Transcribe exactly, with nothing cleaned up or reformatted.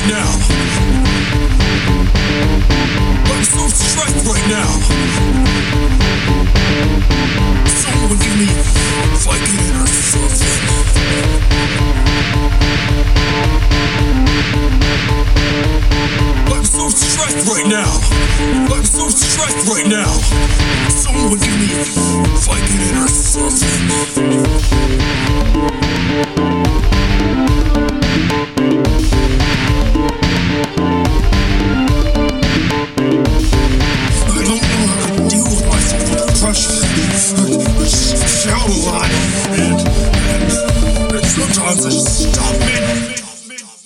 right now. Like so stressed right now. Someone give me Vicodin or something. Like so stressed right now. Like so stressed right now. Someone give me Vicodin or something.